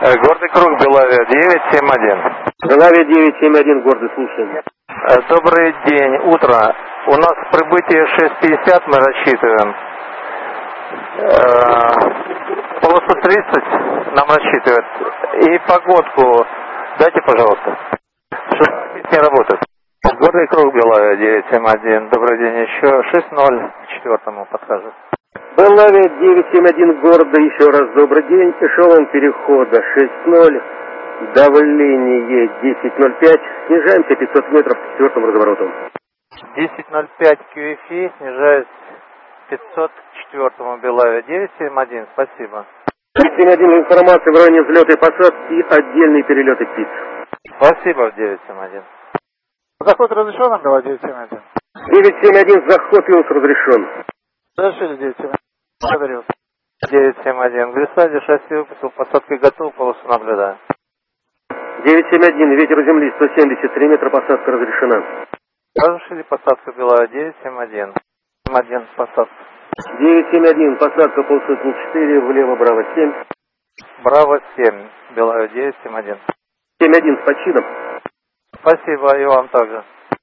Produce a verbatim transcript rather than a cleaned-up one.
Гордый круг, Белавия девять семь один. Белавия девять семь один, гордый, слушаем. Добрый день, утро. У нас прибытие шесть пятьдесят, мы рассчитываем. Полосу тридцать нам рассчитывают. И погодку дайте, пожалуйста. Что не работает. Гордый круг, Белавия девять семь один. Добрый день, еще шесть ноль к четвертому подхожу. Белавия девять семь один, города, еще раз добрый день. Эшелон перехода шесть ноль. Давление десять ноль пять. Снижаемся пятьсот метров к четвертому развороту. десять ноль пять кью эф и, снижаюсь пятьсот к четвертому, Белавия девять семь один, спасибо. девять семь один, информация в районе взлета и посадки и отдельные перелеты птиц. Спасибо, девять семь один. Заход разрешен, Белавия девять семь один. девять семь один, заход Вилс разрешен. Разрешили девять семь один. Благодарю. девять семь один, глиссаде, шасси выпустил, посадка готова, полосу наблюдаю. девять семь один, ветер у земли сто семьдесят три метра, посадка разрешена. Разрешили посадку, Белавия девять семь один. семь один, посадка. девять семь один, посадка полсотни четыре, влево, Браво семь. Браво семь, Белавия девять семь один. семь один, с почином. Спасибо, и вам также.